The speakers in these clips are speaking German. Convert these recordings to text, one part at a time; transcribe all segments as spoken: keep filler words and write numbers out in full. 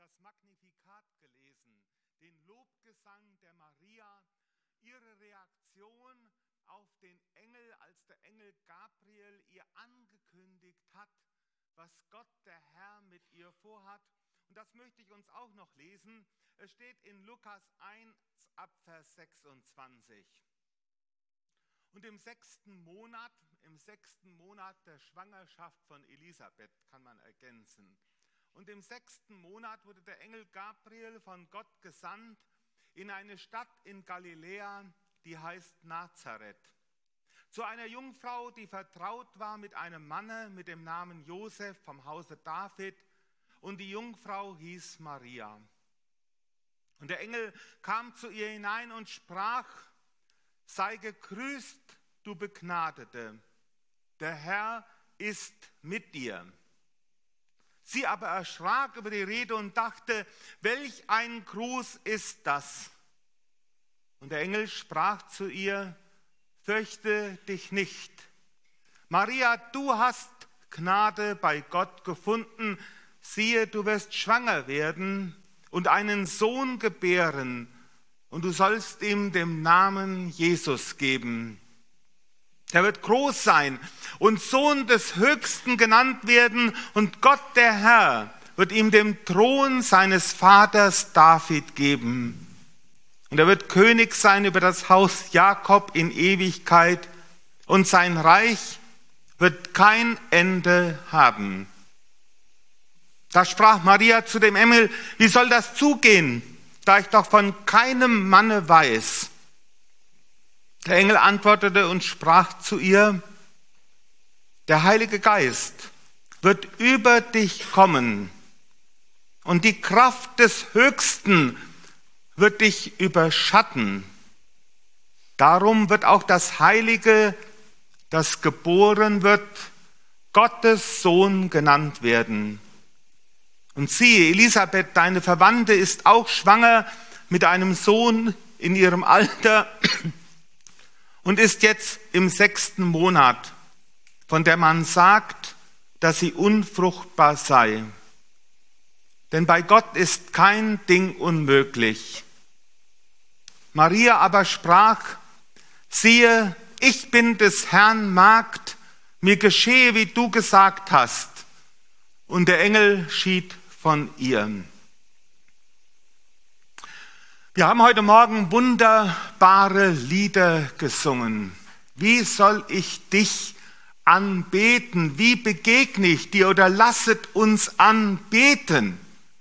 das Magnificat gelesen, den Lobgesang der Maria, ihre Reaktion auf den Engel, als der Engel Gabriel ihr angekündigt hat, was Gott, der Herr, mit ihr vorhat. Und das möchte ich uns auch noch lesen. Es steht in Lukas eins ab Vers sechsundzwanzig. Und im sechsten Monat, im sechsten Monat der Schwangerschaft von Elisabeth, kann man ergänzen. Und im sechsten Monat wurde der Engel Gabriel von Gott gesandt in eine Stadt in Galiläa, die heißt Nazareth, zu einer Jungfrau, die vertraut war mit einem Manne mit dem Namen Josef vom Hause David, und die Jungfrau hieß Maria. Und der Engel kam zu ihr hinein und sprach: Sei gegrüßt, du Begnadete, der Herr ist mit dir. Sie aber erschrak über die Rede und dachte: Welch ein Gruß ist das? Und der Engel sprach zu ihr: Fürchte dich nicht. Maria, du hast Gnade bei Gott gefunden. Siehe, du wirst schwanger werden und einen Sohn gebären, und du sollst ihm den Namen Jesus geben. Er wird groß sein und Sohn des Höchsten genannt werden, und Gott, der Herr, wird ihm den Thron seines Vaters David geben. Und er wird König sein über das Haus Jakob in Ewigkeit, und sein Reich wird kein Ende haben. Da sprach Maria zu dem Engel: Wie soll das zugehen, da ich doch von keinem Manne weiß? Der Engel antwortete und sprach zu ihr: Der Heilige Geist wird über dich kommen, und die Kraft des Höchsten wird dich überschatten. Darum wird auch das Heilige, das geboren wird, Gottes Sohn genannt werden. Und siehe, Elisabeth, deine Verwandte, ist auch schwanger mit einem Sohn in ihrem Alter und ist jetzt im sechsten Monat, von der man sagt, dass sie unfruchtbar sei. Denn bei Gott ist kein Ding unmöglich. Maria aber sprach: Siehe, ich bin des Herrn Magd, mir geschehe, wie du gesagt hast. Und der Engel schied von ihr. Wir haben heute Morgen wunderbare Lieder gesungen. Wie soll ich dich anbeten? Wie begegne ich dir? Oder lasset uns anbeten.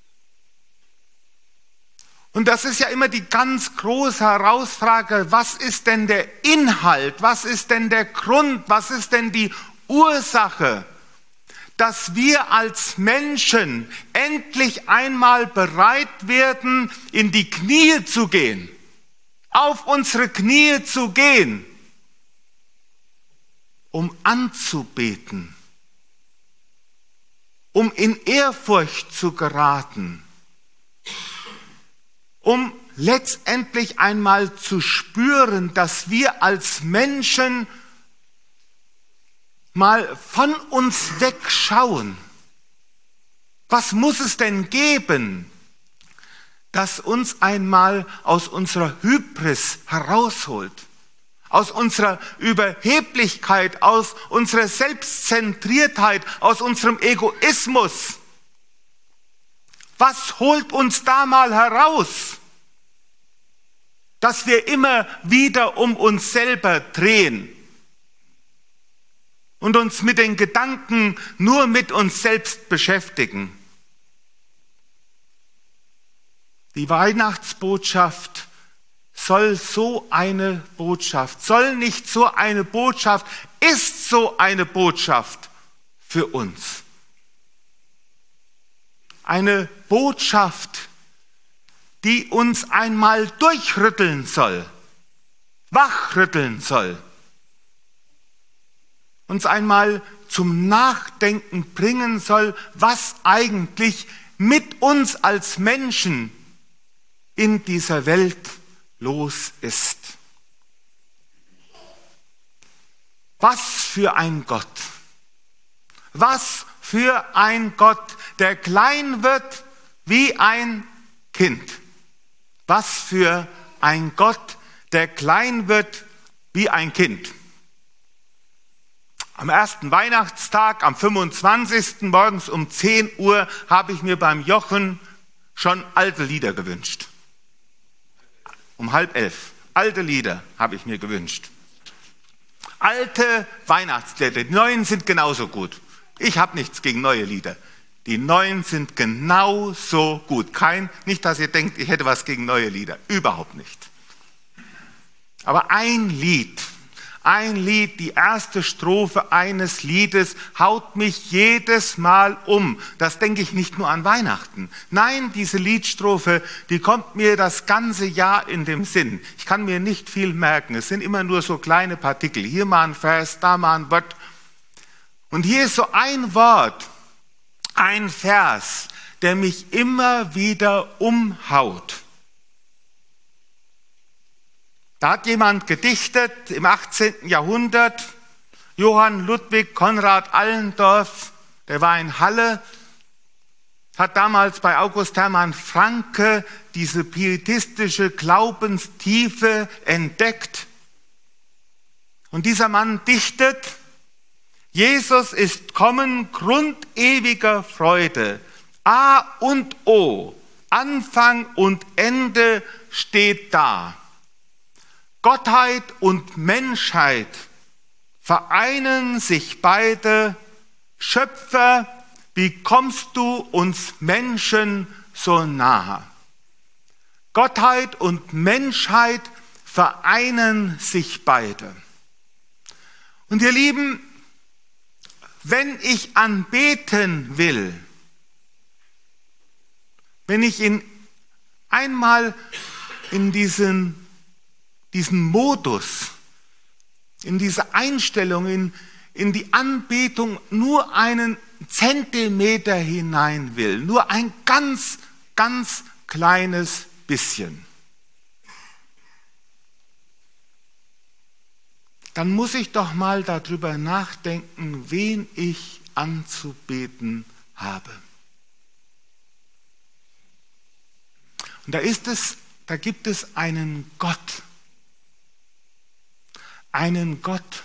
Und das ist ja immer die ganz große Herausfrage: Was ist denn der Inhalt? Was ist denn der Grund? Was ist denn die Ursache, dass wir als Menschen endlich einmal bereit werden, in die Knie zu gehen, auf unsere Knie zu gehen, um anzubeten, um in Ehrfurcht zu geraten, um letztendlich einmal zu spüren, dass wir als Menschen mal von uns wegschauen. Was muss es denn geben, das uns einmal aus unserer Hybris herausholt, aus unserer Überheblichkeit, aus unserer Selbstzentriertheit, aus unserem Egoismus? Was holt uns da mal heraus, dass wir immer wieder um uns selber drehen und uns mit den Gedanken nur mit uns selbst beschäftigen? Die Weihnachtsbotschaft soll so eine Botschaft, soll nicht so eine Botschaft, ist so eine Botschaft für uns. Eine Botschaft, die uns einmal durchrütteln soll, wachrütteln soll, uns einmal zum Nachdenken bringen soll, was eigentlich mit uns als Menschen in dieser Welt los ist. Was für ein Gott! Was für ein Gott, der klein wird wie ein Kind. Was für ein Gott, der klein wird wie ein Kind. Am ersten Weihnachtstag, am fünfundzwanzigsten morgens um zehn Uhr, habe ich mir beim Jochen schon alte Lieder gewünscht. Um halb elf. Alte Lieder habe ich mir gewünscht. Alte Weihnachtslieder. Die neuen sind genauso gut. Ich habe nichts gegen neue Lieder. Die neuen sind genauso gut. Kein, nicht, dass ihr denkt, ich hätte was gegen neue Lieder. Überhaupt nicht. Aber ein Lied, ein Lied, die erste Strophe eines Liedes haut mich jedes Mal um. Das denke ich nicht nur an Weihnachten. Nein, diese Liedstrophe, die kommt mir das ganze Jahr in den Sinn. Ich kann mir nicht viel merken. Es sind immer nur so kleine Partikel. Hier mal ein Vers, da mal ein Wort. Und hier ist so ein Wort, ein Vers, der mich immer wieder umhaut. Da hat jemand gedichtet im achtzehnten Jahrhundert, Johann Ludwig Konrad Allendorf, der war in Halle, hat damals bei August Hermann Francke diese pietistische Glaubenstiefe entdeckt. Und dieser Mann dichtet: Jesus ist kommen, Grund ewiger Freude. A und O, Anfang und Ende steht da. Gottheit und Menschheit vereinen sich beide. Schöpfer, wie kommst du uns Menschen so nahe? Gottheit und Menschheit vereinen sich beide. Und ihr Lieben, wenn ich anbeten will, wenn ich in einmal in diesen, diesen Modus, in diese Einstellung, in, in die Anbetung nur einen Zentimeter hinein will, nur ein ganz, ganz kleines bisschen, dann muss ich doch mal darüber nachdenken, wen ich anzubeten habe. Und da ist es, da gibt es einen Gott, einen Gott,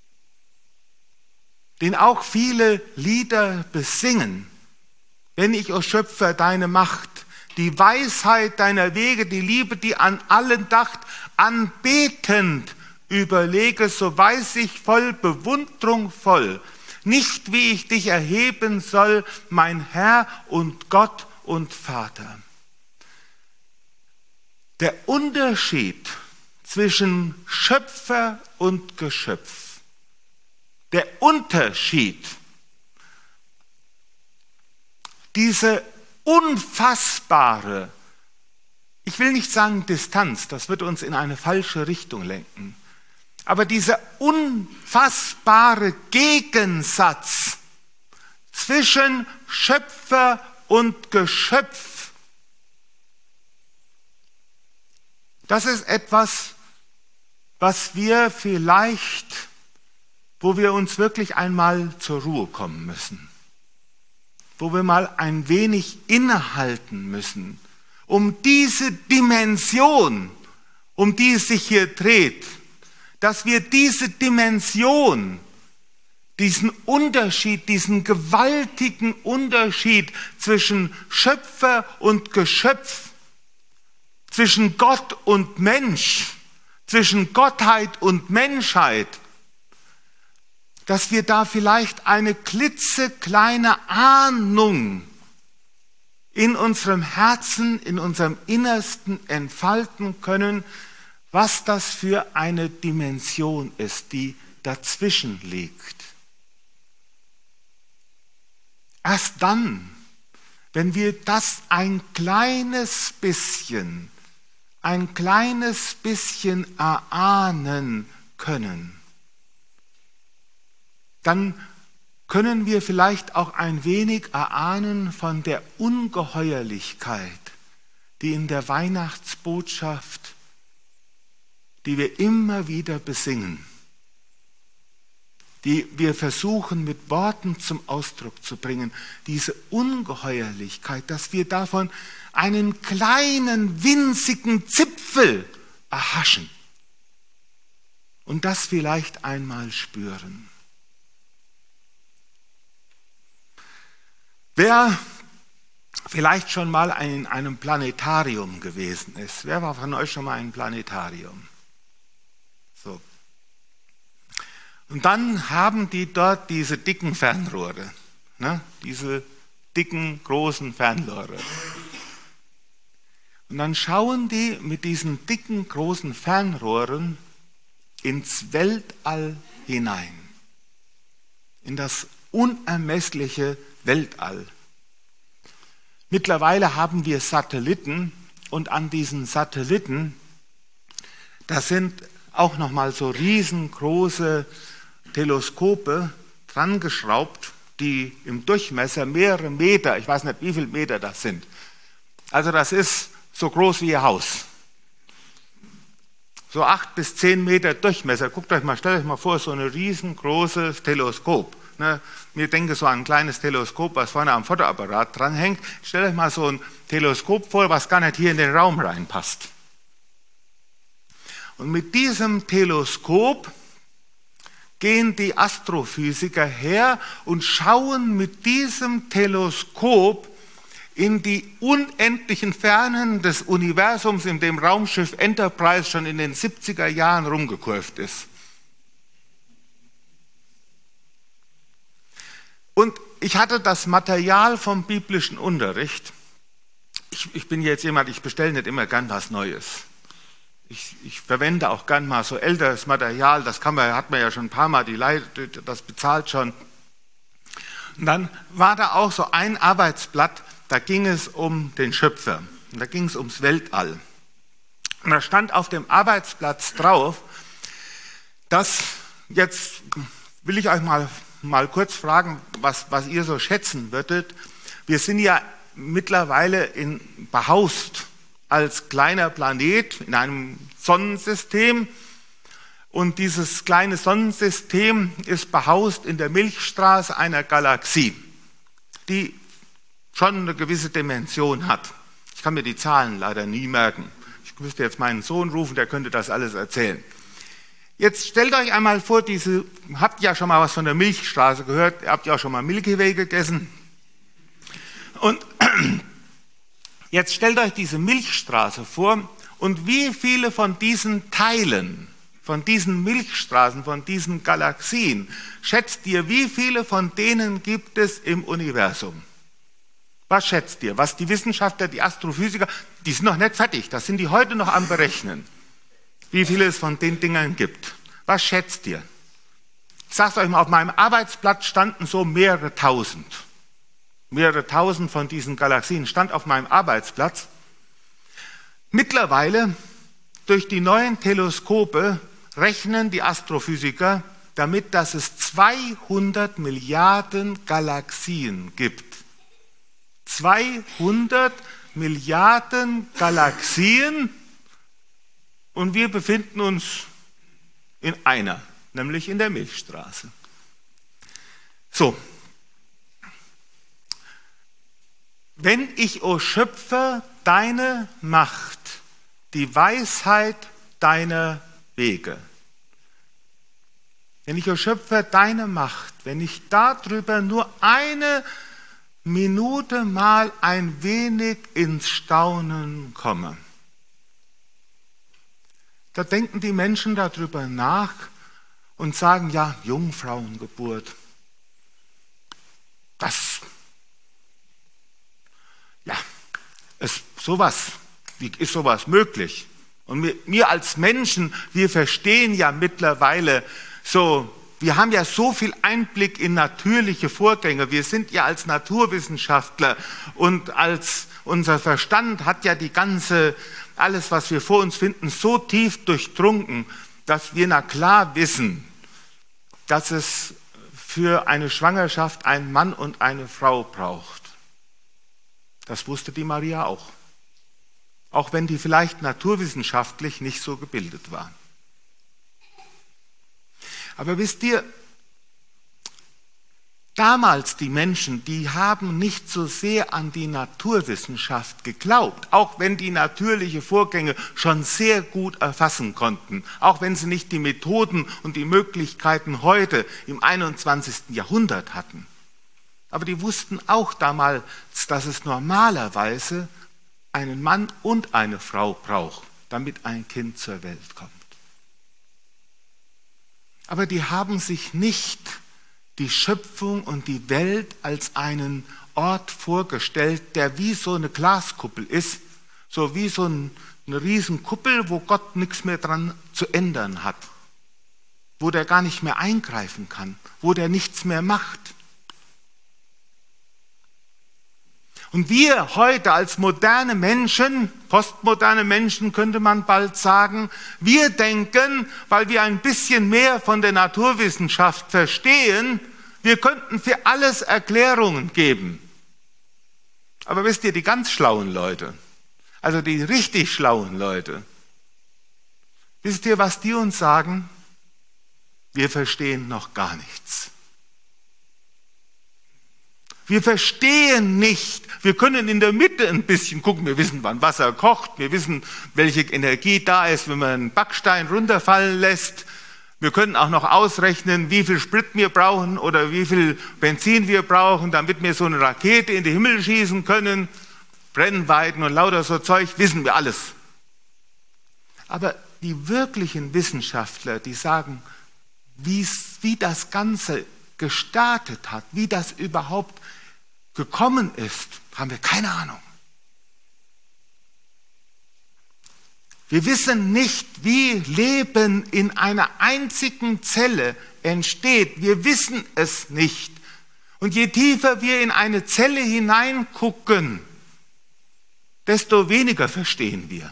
den auch viele Lieder besingen. Wenn ich, o Schöpfer, deine Macht, die Weisheit deiner Wege, die Liebe, die an allen dacht, anbetend überlege, so weiß ich voll Bewunderung voll, nicht wie ich dich erheben soll, mein Herr und Gott und Vater. Der Unterschied zwischen Schöpfer und Geschöpf, der Unterschied, diese unfassbare, ich will nicht sagen Distanz, das wird uns in eine falsche Richtung lenken, aber dieser unfassbare Gegensatz zwischen Schöpfer und Geschöpf, das ist etwas, was wir vielleicht, wo wir uns wirklich einmal zur Ruhe kommen müssen, wo wir mal ein wenig innehalten müssen, um diese Dimension, um die es sich hier dreht, dass wir diese Dimension, diesen Unterschied, diesen gewaltigen Unterschied zwischen Schöpfer und Geschöpf, zwischen Gott und Mensch, zwischen Gottheit und Menschheit, dass wir da vielleicht eine klitzekleine Ahnung in unserem Herzen, in unserem Innersten entfalten können, was das für eine Dimension ist, die dazwischen liegt. Erst dann, wenn wir das ein kleines bisschen, ein kleines bisschen erahnen können, dann können wir vielleicht auch ein wenig erahnen von der Ungeheuerlichkeit, die in der Weihnachtsbotschaft, die wir immer wieder besingen, die wir versuchen mit Worten zum Ausdruck zu bringen, diese Ungeheuerlichkeit, dass wir davon einen kleinen, winzigen Zipfel erhaschen und das vielleicht einmal spüren. Wer vielleicht schon mal in einem Planetarium gewesen ist, wer war von euch schon mal in einem Planetarium? So. Und dann haben die dort diese dicken Fernrohre, ne? Diese dicken, großen Fernrohre. Und dann schauen die mit diesen dicken, großen Fernrohren ins Weltall hinein, in das unermessliche Weltall. Mittlerweile haben wir Satelliten und an diesen Satelliten, da sind auch nochmal so riesengroße Teleskope dran geschraubt, die im Durchmesser mehrere Meter, ich weiß nicht wie viele Meter das sind. Also das ist so groß wie Ihr Haus. So acht bis zehn Meter Durchmesser. Guckt euch mal, stellt euch mal vor, so ein riesengroßes Teleskop. Ne? Mir denke so an ein kleines Teleskop, was vorne am Fotoapparat dranhängt. Stellt euch mal so ein Teleskop vor, was gar nicht hier in den Raum reinpasst. Und mit diesem Teleskop gehen die Astrophysiker her und schauen mit diesem Teleskop in die unendlichen Fernen des Universums, in dem Raumschiff Enterprise schon in den siebziger Jahren rumgekurvt ist. Und ich hatte das Material vom biblischen Unterricht. Ich, ich bin jetzt jemand, ich bestelle nicht immer gern was Neues. Ich, ich verwende auch gern mal so älteres Material, das kann man, hat man ja schon ein paar Mal, die Leute, das bezahlt schon. Und dann war da auch so ein Arbeitsblatt, da ging es um den Schöpfer, und da ging es ums Weltall. Und da stand auf dem Arbeitsplatz drauf, dass, jetzt will ich euch mal, mal kurz fragen, was, was ihr so schätzen würdet. Wir sind ja mittlerweile in, behaust als kleiner Planet in einem Sonnensystem. Und dieses kleine Sonnensystem ist behaust in der Milchstraße einer Galaxie, die schon eine gewisse Dimension hat. Ich kann mir die Zahlen leider nie merken. Ich müsste jetzt meinen Sohn rufen, der könnte das alles erzählen. Jetzt stellt euch einmal vor, diese, habt ja schon mal was von der Milchstraße gehört, ihr habt ja auch schon mal Milky Way gegessen. Und jetzt stellt euch diese Milchstraße vor und wie viele von diesen Teilen, von diesen Milchstraßen, von diesen Galaxien, schätzt ihr, wie viele von denen gibt es im Universum? Was schätzt ihr? Was die Wissenschaftler, die Astrophysiker, die sind noch nicht fertig, das sind die heute noch am Berechnen, wie viele es von den Dingern gibt. Was schätzt ihr? Ich sage es euch mal, auf meinem Arbeitsblatt standen so mehrere tausend. Mehrere tausend von diesen Galaxien stand auf meinem Arbeitsplatz. Mittlerweile, durch die neuen Teleskope, rechnen die Astrophysiker damit, dass es zweihundert Milliarden Galaxien gibt. zweihundert Milliarden Galaxien und wir befinden uns in einer, nämlich in der Milchstraße. So, wenn ich, o Schöpfer, deine Macht, die Weisheit deiner Wege, wenn ich, o Schöpfer, deine Macht, wenn ich darüber nur eine Minute mal ein wenig ins Staunen komme, da denken die Menschen darüber nach und sagen, ja, Jungfrauengeburt, das, ja, ist sowas, wie ist sowas möglich? Und wir, wir als Menschen, wir verstehen ja mittlerweile so, wir haben ja so viel Einblick in natürliche Vorgänge. Wir sind ja als Naturwissenschaftler und als unser Verstand hat ja die ganze, alles, was wir vor uns finden, so tief durchdrungen, dass wir na klar wissen, dass es für eine Schwangerschaft einen Mann und eine Frau braucht. Das wusste die Maria auch. Auch wenn die vielleicht naturwissenschaftlich nicht so gebildet war. Aber wisst ihr, Damals die Menschen, die haben nicht so sehr an die Naturwissenschaft geglaubt, auch wenn die natürliche Vorgänge schon sehr gut erfassen konnten, auch wenn sie nicht die Methoden und die Möglichkeiten heute im einundzwanzigsten Jahrhundert hatten. Aber die wussten auch damals, dass es normalerweise einen Mann und eine Frau braucht, damit ein Kind zur Welt kommt. Aber die haben sich nicht die Schöpfung und die Welt als einen Ort vorgestellt, der wie so eine Glaskuppel ist, so wie so ein, eine Riesenkuppel, wo Gott nichts mehr dran zu ändern hat, wo der gar nicht mehr eingreifen kann, wo der nichts mehr macht. Und wir heute als moderne Menschen, postmoderne Menschen könnte man bald sagen, wir denken, weil wir ein bisschen mehr von der Naturwissenschaft verstehen, wir könnten für alles Erklärungen geben. Aber wisst ihr, die ganz schlauen Leute, also die richtig schlauen Leute, wisst ihr, was die uns sagen? Wir verstehen noch gar nichts. Wir verstehen nicht, wir können in der Mitte ein bisschen gucken, wir wissen, wann Wasser kocht, wir wissen, welche Energie da ist, wenn man einen Backstein runterfallen lässt. Wir können auch noch ausrechnen, wie viel Sprit wir brauchen oder wie viel Benzin wir brauchen, damit wir so eine Rakete in den Himmel schießen können. Brennweiten und lauter so Zeug, wissen wir alles. Aber die wirklichen Wissenschaftler, die sagen, wie das Ganze gestartet hat, wie das überhaupt gekommen ist, haben wir keine Ahnung. Wir wissen nicht, wie Leben in einer einzigen Zelle entsteht. Wir wissen es nicht. Und je tiefer wir in eine Zelle hineingucken, desto weniger verstehen wir.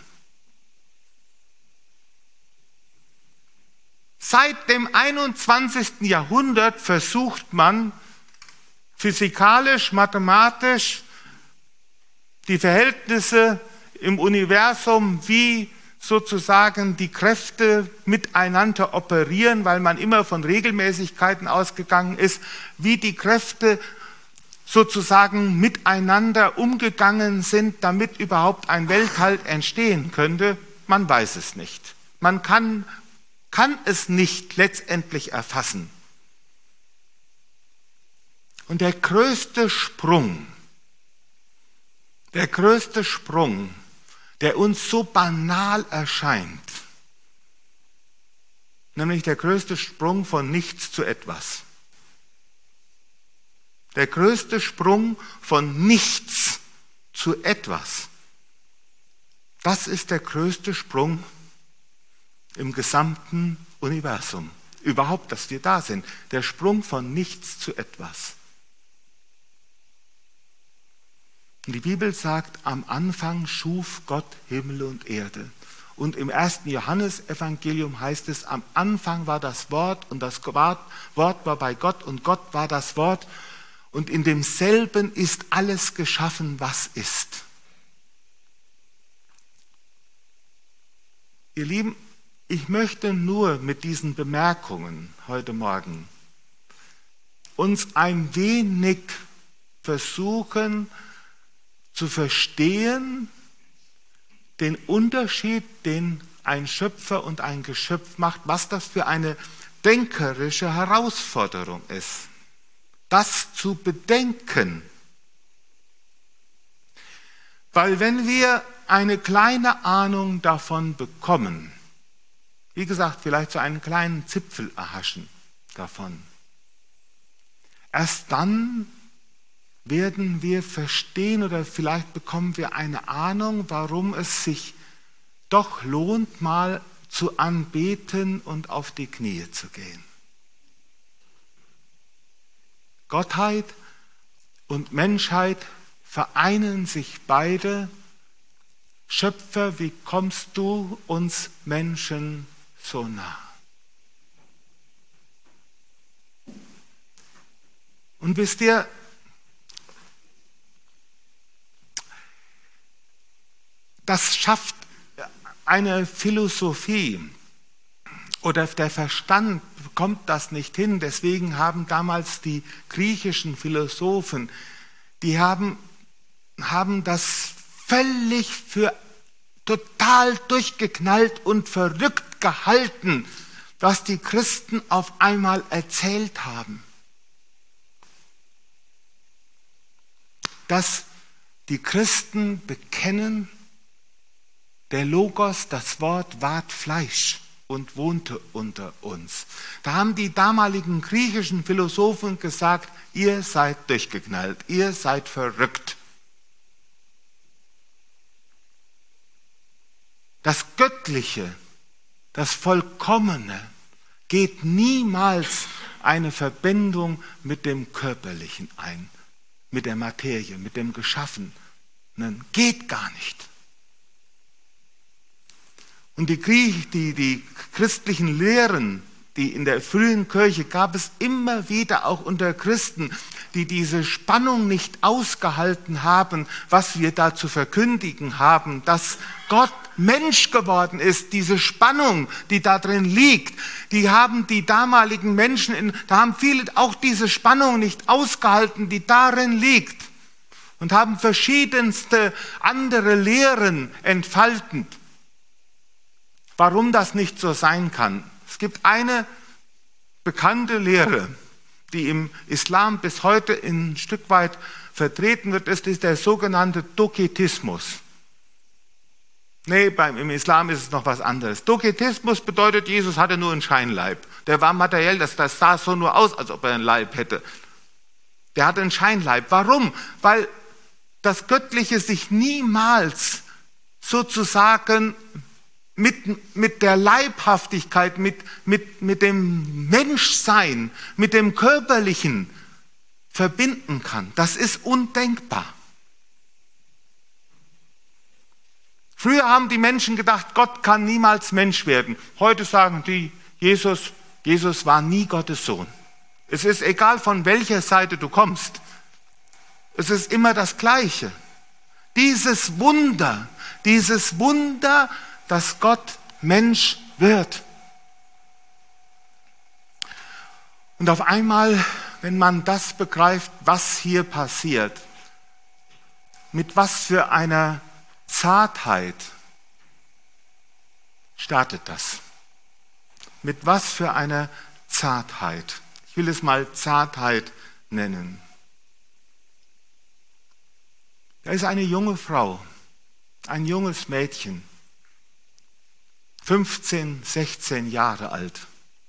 Seit dem einundzwanzigsten Jahrhundert versucht man, physikalisch, mathematisch die Verhältnisse im Universum, wie sozusagen die Kräfte miteinander operieren, weil man immer von Regelmäßigkeiten ausgegangen ist, wie die Kräfte sozusagen miteinander umgegangen sind, damit überhaupt ein Weltall entstehen könnte. Man weiß es nicht. Man kann, kann es nicht letztendlich erfassen. Und der größte Sprung, der größte Sprung, der uns so banal erscheint, nämlich der größte Sprung von nichts zu etwas. Der größte Sprung von nichts zu etwas. Das ist der größte Sprung im gesamten Universum. Überhaupt, dass wir da sind. Der Sprung von nichts zu etwas. Und die Bibel sagt, am Anfang schuf Gott Himmel und Erde. Und im ersten Johannesevangelium heißt es, am Anfang war das Wort und das Wort war bei Gott und Gott war das Wort. Und in demselben ist alles geschaffen, was ist. Ihr Lieben, ich möchte nur mit diesen Bemerkungen heute Morgen uns ein wenig versuchen zu verstehen, den Unterschied, den ein Schöpfer und ein Geschöpf macht, was das für eine denkerische Herausforderung ist. Das zu bedenken. Weil wenn wir eine kleine Ahnung davon bekommen, wie gesagt, vielleicht so einen kleinen Zipfel erhaschen davon, erst dann werden wir verstehen oder vielleicht bekommen wir eine Ahnung, warum es sich doch lohnt, mal zu anbeten und auf die Knie zu gehen. Gottheit und Menschheit vereinen sich beide. Schöpfer, wie kommst du uns Menschen so nah? Und wisst ihr, das schafft eine Philosophie oder der Verstand kommt das nicht hin. Deswegen haben damals die griechischen Philosophen, die haben, haben das völlig für total durchgeknallt und verrückt gehalten, was die Christen auf einmal erzählt haben. Dass die Christen bekennen, der Logos, das Wort, ward Fleisch und wohnte unter uns. Da haben die damaligen griechischen Philosophen gesagt, ihr seid durchgeknallt, ihr seid verrückt. Das Göttliche, das Vollkommene geht niemals eine Verbindung mit dem Körperlichen ein, mit der Materie, mit dem Geschaffenen. Geht gar nicht. Und die, die, die christlichen Lehren, die in der frühen Kirche gab es immer wieder auch unter Christen, die diese Spannung nicht ausgehalten haben, was wir da zu verkündigen haben, dass Gott Mensch geworden ist, diese Spannung, die da drin liegt, die haben die damaligen Menschen, in, da haben viele auch diese Spannung nicht ausgehalten, die darin liegt und haben verschiedenste andere Lehren entfaltet. Warum das nicht so sein kann. Es gibt eine bekannte Lehre, die im Islam bis heute ein Stück weit vertreten wird, das ist der sogenannte Doketismus. Nee, beim, im Islam ist es noch was anderes. Doketismus bedeutet, Jesus hatte nur einen Scheinleib. Der war materiell, das, das sah so nur aus, als ob er einen Leib hätte. Der hatte einen Scheinleib. Warum? Weil das Göttliche sich niemals sozusagen Mit, mit der Leibhaftigkeit, mit, mit, mit dem Menschsein, mit dem Körperlichen verbinden kann. Das ist undenkbar. Früher haben die Menschen gedacht, Gott kann niemals Mensch werden. Heute sagen die, Jesus, Jesus war nie Gottes Sohn. Es ist egal, von welcher Seite du kommst. Es ist immer das Gleiche. Dieses Wunder, dieses Wunder, dass Gott Mensch wird. Und auf einmal, wenn man das begreift, was hier passiert, mit was für einer Zartheit startet das. Mit was für einer Zartheit. Ich will es mal Zartheit nennen. Da ist eine junge Frau, ein junges Mädchen, fünfzehn, sechzehn Jahre alt.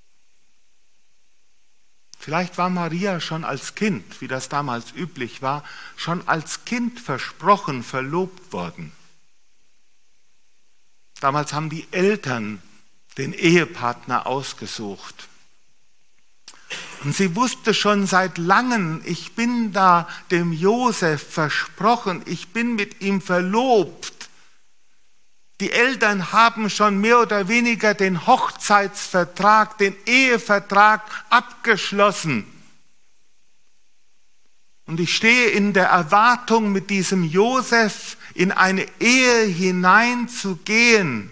Vielleicht war Maria schon als Kind, wie das damals üblich war, schon als Kind versprochen, verlobt worden. Damals haben die Eltern den Ehepartner ausgesucht. Und sie wusste schon seit langem, ich bin da dem Josef versprochen, ich bin mit ihm verlobt. Die Eltern haben schon mehr oder weniger den Hochzeitsvertrag, den Ehevertrag abgeschlossen. Und ich stehe in der Erwartung, mit diesem Josef in eine Ehe hineinzugehen.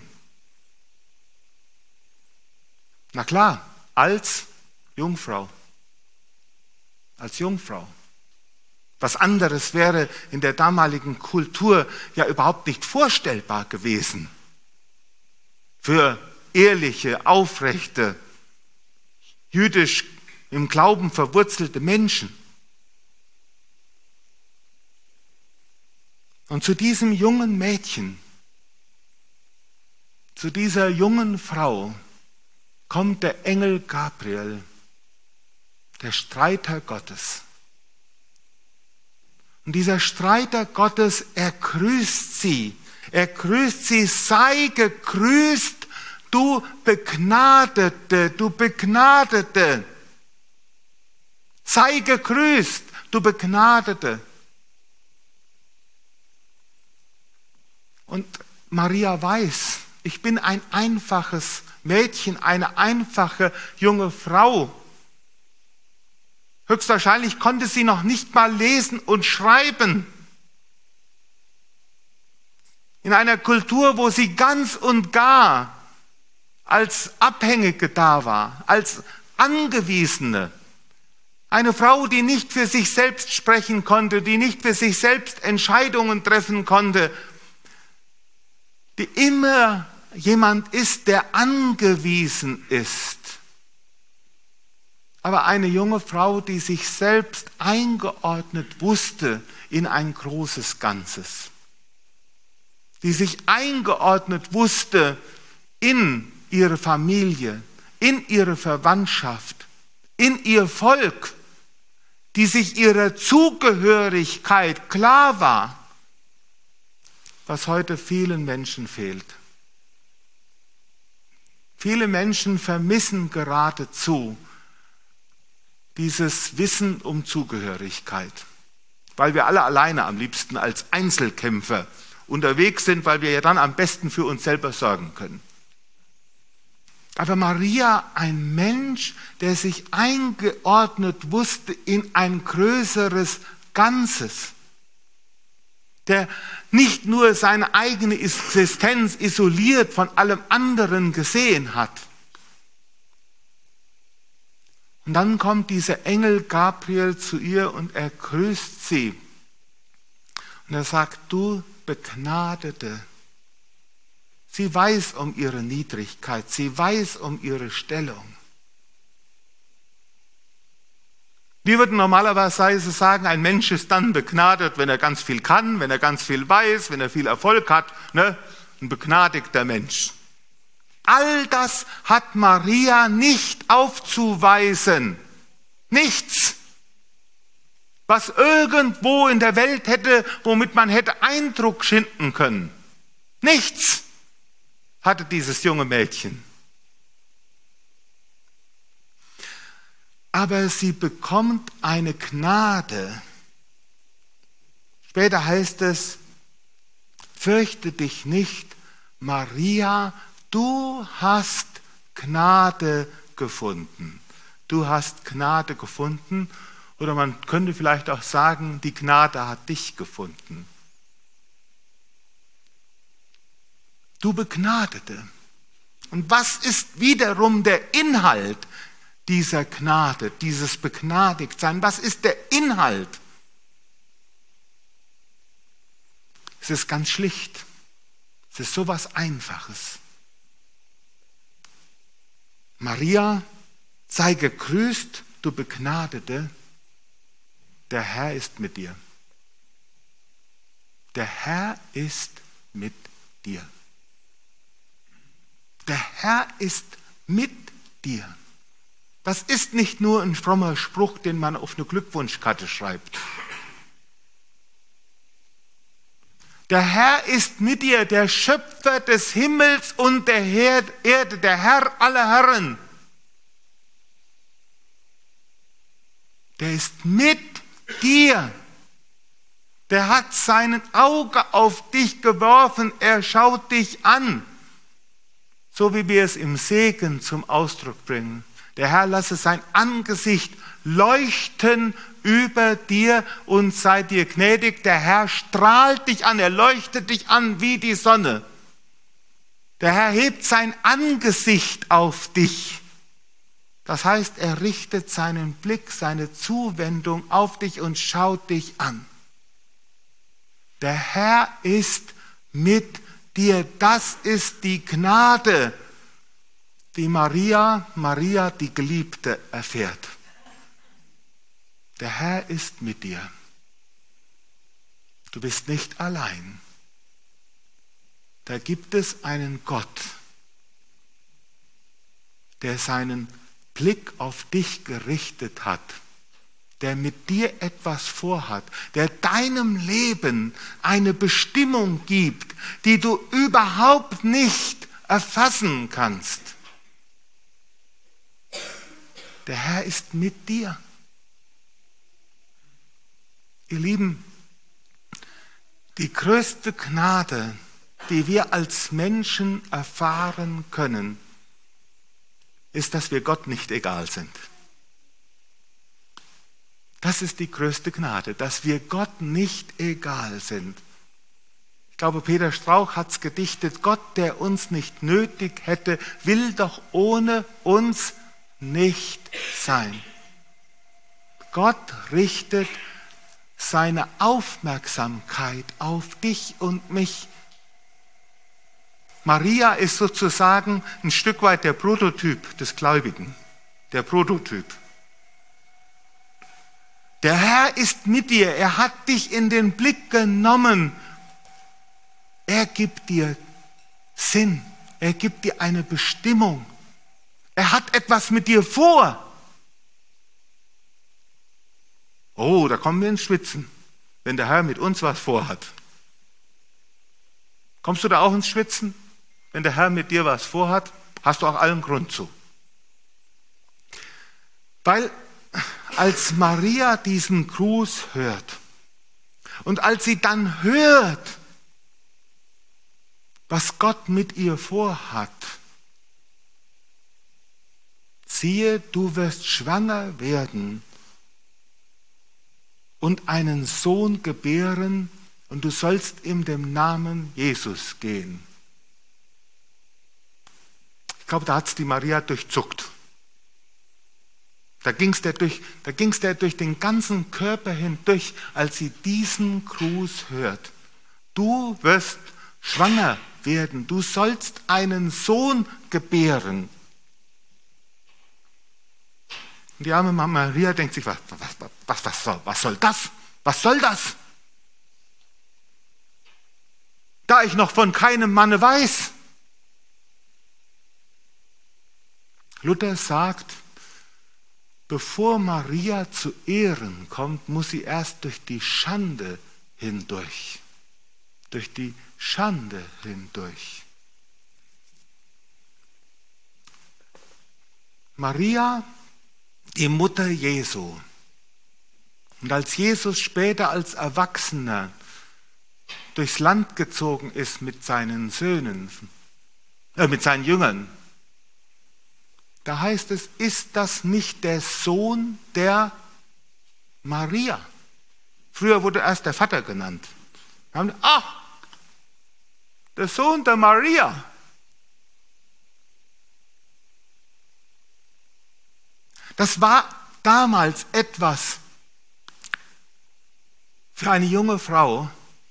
Na klar, als Jungfrau. Als Jungfrau. Was anderes wäre in der damaligen Kultur ja überhaupt nicht vorstellbar gewesen. Für ehrliche, aufrechte, jüdisch im Glauben verwurzelte Menschen. Und zu diesem jungen Mädchen, zu dieser jungen Frau kommt der Engel Gabriel, der Streiter Gottes. Und dieser Streiter Gottes, er grüßt sie. Er grüßt sie, sei gegrüßt, du Begnadete, du Begnadete. Sei gegrüßt, du Begnadete. Und Maria weiß, ich bin ein einfaches Mädchen, eine einfache junge Frau. Höchstwahrscheinlich konnte sie noch nicht mal lesen und schreiben. In einer Kultur, wo sie ganz und gar als Abhängige da war, als Angewiesene. Eine Frau, die nicht für sich selbst sprechen konnte, die nicht für sich selbst Entscheidungen treffen konnte, die immer jemand ist, der angewiesen ist. Aber eine junge Frau, die sich selbst eingeordnet wusste in ein großes Ganzes. Die sich eingeordnet wusste in ihre Familie, in ihre Verwandtschaft, in ihr Volk, die sich ihrer Zugehörigkeit klar war, was heute vielen Menschen fehlt. Viele Menschen vermissen geradezu dieses Wissen um Zugehörigkeit, weil wir alle alleine am liebsten als Einzelkämpfer unterwegs sind, weil wir ja dann am besten für uns selber sorgen können. Aber Maria, ein Mensch, der sich eingeordnet wusste in ein größeres Ganzes, der nicht nur seine eigene Existenz isoliert von allem anderen gesehen hat. Und dann kommt dieser Engel Gabriel zu ihr und er grüßt sie. Und er sagt, du Begnadete. Sie weiß um ihre Niedrigkeit, sie weiß um ihre Stellung. Wir würden normalerweise sagen, ein Mensch ist dann begnadet, wenn er ganz viel kann, wenn er ganz viel weiß, wenn er viel Erfolg hat. Ne? Ein begnadigter Mensch. All das hat Maria nicht aufzuweisen. Nichts, was irgendwo in der Welt hätte, womit man hätte Eindruck schinden können. Nichts hatte dieses junge Mädchen. Aber sie bekommt eine Gnade. Später heißt es, fürchte dich nicht, Maria, du hast Gnade gefunden. Du hast Gnade gefunden. Oder man könnte vielleicht auch sagen, die Gnade hat dich gefunden. Du Begnadete. Und was ist wiederum der Inhalt dieser Gnade, dieses Begnadigtsein? Was ist der Inhalt? Es ist ganz schlicht. Es ist so was Einfaches. Maria, sei gegrüßt, du Begnadete, der Herr ist mit dir. Der Herr ist mit dir. Der Herr ist mit dir. Das ist nicht nur ein frommer Spruch, den man auf eine Glückwunschkarte schreibt. Der Herr ist mit dir, der Schöpfer des Himmels und der Erde, der Herr aller Herren. Der ist mit dir. Der hat sein Auge auf dich geworfen, er schaut dich an. So wie wir es im Segen zum Ausdruck bringen. Der Herr lasse sein Angesicht leuchten über dir und sei dir gnädig. Der Herr strahlt dich an, er leuchtet dich an wie die Sonne. Der Herr hebt sein Angesicht auf dich. Das heißt, er richtet seinen Blick, seine Zuwendung auf dich und schaut dich an. Der Herr ist mit dir. Das ist die Gnade, die Maria, Maria, die Geliebte, erfährt. Der Herr ist mit dir. Du bist nicht allein. Da gibt es einen Gott, der seinen Blick auf dich gerichtet hat, der mit dir etwas vorhat, der deinem Leben eine Bestimmung gibt, die du überhaupt nicht erfassen kannst. Der Herr ist mit dir. Ihr Lieben, die größte Gnade, die wir als Menschen erfahren können, ist, dass wir Gott nicht egal sind. Das ist die größte Gnade, dass wir Gott nicht egal sind. Ich glaube, Peter Strauch hat es gedichtet, Gott, der uns nicht nötig hätte, will doch ohne uns nicht sein. Gott richtet seine Aufmerksamkeit auf dich und mich. Maria ist sozusagen ein Stück weit der Prototyp des Gläubigen, der Prototyp. Der Herr ist mit dir, er hat dich in den Blick genommen. Er gibt dir Sinn, er gibt dir eine Bestimmung. Er hat etwas mit dir vor. Oh, da kommen wir ins Schwitzen, wenn der Herr mit uns was vorhat. Kommst du da auch ins Schwitzen? Wenn der Herr mit dir was vorhat, hast du auch allen Grund zu. Weil als Maria diesen Gruß hört und als sie dann hört, was Gott mit ihr vorhat, siehe, du wirst schwanger werden und einen Sohn gebären und du sollst ihm den Namen Jesus geben. Ich glaube, da hat es die Maria durchzuckt. Da ging es der, durch, da ging's der durch den ganzen Körper hindurch, als sie diesen Gruß hört. Du wirst schwanger werden, du sollst einen Sohn gebären. Und die arme Mama Maria denkt sich, was, was, was, was, soll, was soll das? Was soll das? Da ich noch von keinem Manne weiß. Luther sagt, bevor Maria zu Ehren kommt, muss sie erst durch die Schande hindurch. Durch die Schande hindurch. Maria, die Mutter Jesu. Und als Jesus später als Erwachsener durchs Land gezogen ist mit seinen Söhnen, äh, mit seinen Jüngern, da heißt es, ist das nicht der Sohn der Maria? Früher wurde erst der Vater genannt. Ach, der Sohn der Maria. Das war damals etwas für eine junge Frau,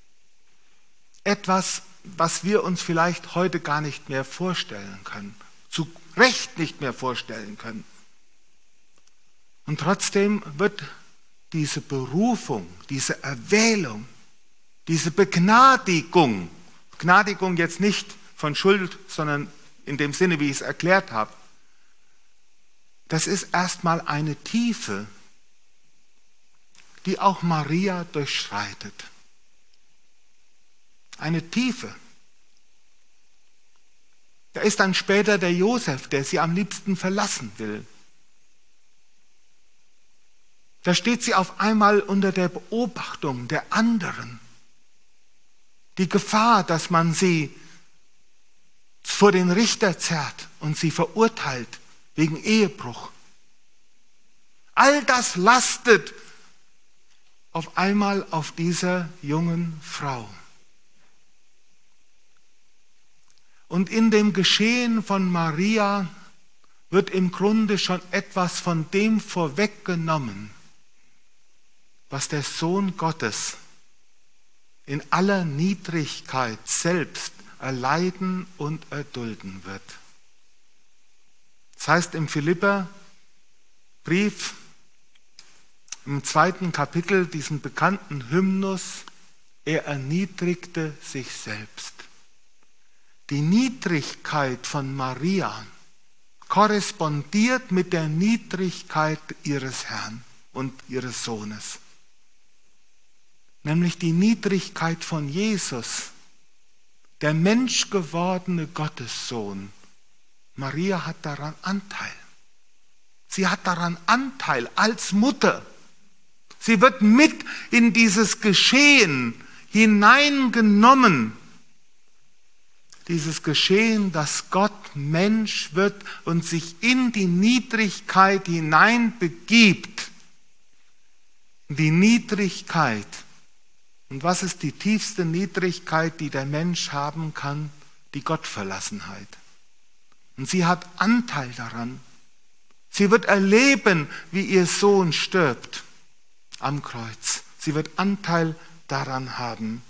etwas, was wir uns vielleicht heute gar nicht mehr vorstellen können. Zu Recht nicht mehr vorstellen können. Und trotzdem wird diese Berufung, diese Erwählung, diese Begnadigung, Begnadigung jetzt nicht von Schuld, sondern in dem Sinne, wie ich es erklärt habe, das ist erstmal eine Tiefe, die auch Maria durchschreitet. Eine Tiefe. Da ist dann später der Josef, der sie am liebsten verlassen will. Da steht sie auf einmal unter der Beobachtung der anderen. Die Gefahr, dass man sie vor den Richter zerrt und sie verurteilt wegen Ehebruch. All das lastet auf einmal auf dieser jungen Frau. Und in dem Geschehen von Maria wird im Grunde schon etwas von dem vorweggenommen, was der Sohn Gottes in aller Niedrigkeit selbst erleiden und erdulden wird. Das heißt im Philipperbrief, im zweiten Kapitel, diesen bekannten Hymnus, er erniedrigte sich selbst. Die Niedrigkeit von Maria korrespondiert mit der Niedrigkeit ihres Herrn und ihres Sohnes. Nämlich die Niedrigkeit von Jesus, der menschgewordene Gottessohn. Maria hat daran Anteil. Sie hat daran Anteil als Mutter. Sie wird mit in dieses Geschehen hineingenommen. Dieses Geschehen, dass Gott Mensch wird und sich in die Niedrigkeit hineinbegibt. Die Niedrigkeit. Und was ist die tiefste Niedrigkeit, die der Mensch haben kann? Die Gottverlassenheit. Und sie hat Anteil daran. Sie wird erleben, wie ihr Sohn stirbt am Kreuz. Sie wird Anteil daran haben.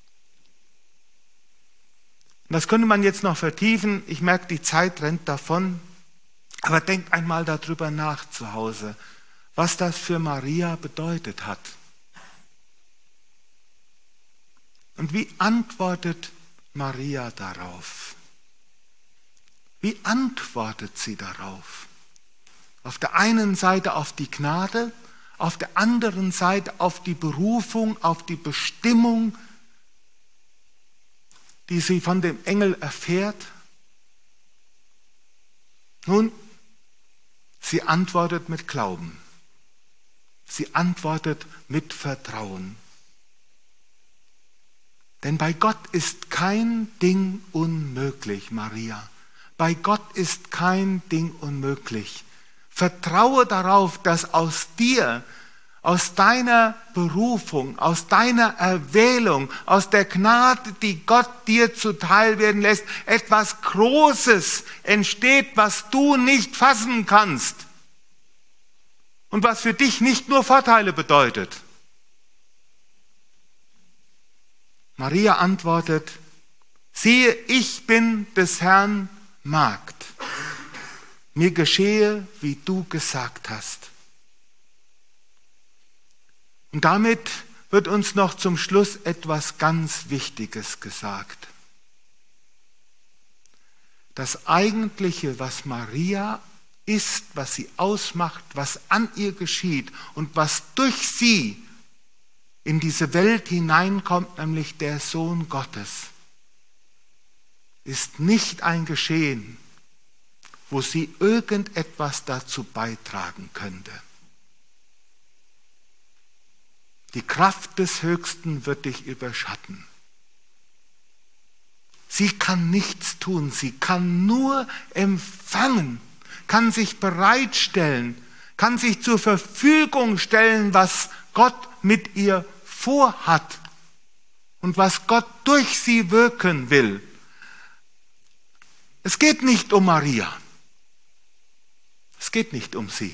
Das könnte man jetzt noch vertiefen. Ich merke, die Zeit rennt davon. Aber denkt einmal darüber nach zu Hause, was das für Maria bedeutet hat. Und wie antwortet Maria darauf? Wie antwortet sie darauf? Auf der einen Seite auf die Gnade, auf der anderen Seite auf die Berufung, auf die Bestimmung, die sie von dem Engel erfährt. Nun, sie antwortet mit Glauben. Sie antwortet mit Vertrauen. Denn bei Gott ist kein Ding unmöglich, Maria. Bei Gott ist kein Ding unmöglich. Vertraue darauf, dass aus dir, aus deiner Berufung, aus deiner Erwählung, aus der Gnade, die Gott dir zuteil werden lässt, etwas Großes entsteht, was du nicht fassen kannst und was für dich nicht nur Vorteile bedeutet. Maria antwortet, siehe, ich bin des Herrn Magd. Mir geschehe, wie du gesagt hast. Und damit wird uns noch zum Schluss etwas ganz Wichtiges gesagt. Das Eigentliche, was Maria ist, was sie ausmacht, was an ihr geschieht und was durch sie in diese Welt hineinkommt, nämlich der Sohn Gottes, ist nicht ein Geschehen, wo sie irgendetwas dazu beitragen könnte. Die Kraft des Höchsten wird dich überschatten. Sie kann nichts tun, sie kann nur empfangen, kann sich bereitstellen, kann sich zur Verfügung stellen, was Gott mit ihr vorhat und was Gott durch sie wirken will. Es geht nicht um Maria. Es geht nicht um sie.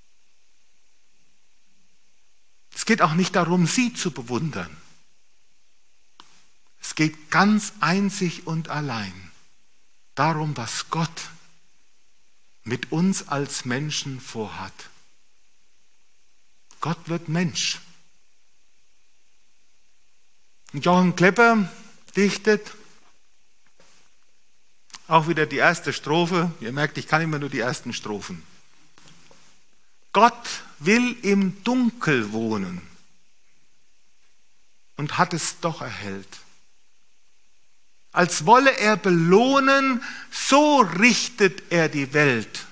Es geht auch nicht darum, sie zu bewundern. Es geht ganz einzig und allein darum, was Gott mit uns als Menschen vorhat. Gott wird Mensch. Und Johann Klepper dichtet auch wieder die erste Strophe. Ihr merkt, ich kann immer nur die ersten Strophen. Gott will im Dunkel wohnen und hat es doch erhellt. Als wolle er belohnen, so richtet er die Welt.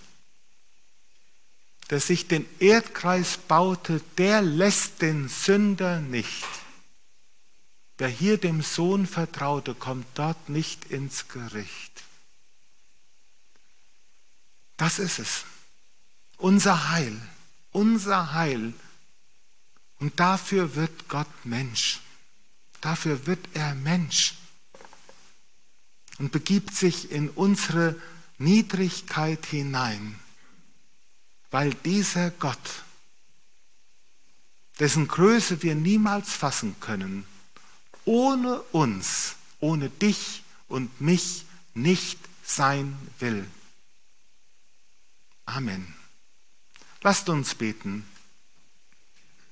Der sich den Erdkreis baute, der lässt den Sünder nicht. Wer hier dem Sohn vertraute, kommt dort nicht ins Gericht. Das ist es. Unser Heil, unser Heil. Und dafür wird Gott Mensch. Dafür wird er Mensch. Und begibt sich in unsere Niedrigkeit hinein. Weil dieser Gott, dessen Größe wir niemals fassen können, ohne uns, ohne dich und mich nicht sein will. Amen. Lasst uns beten.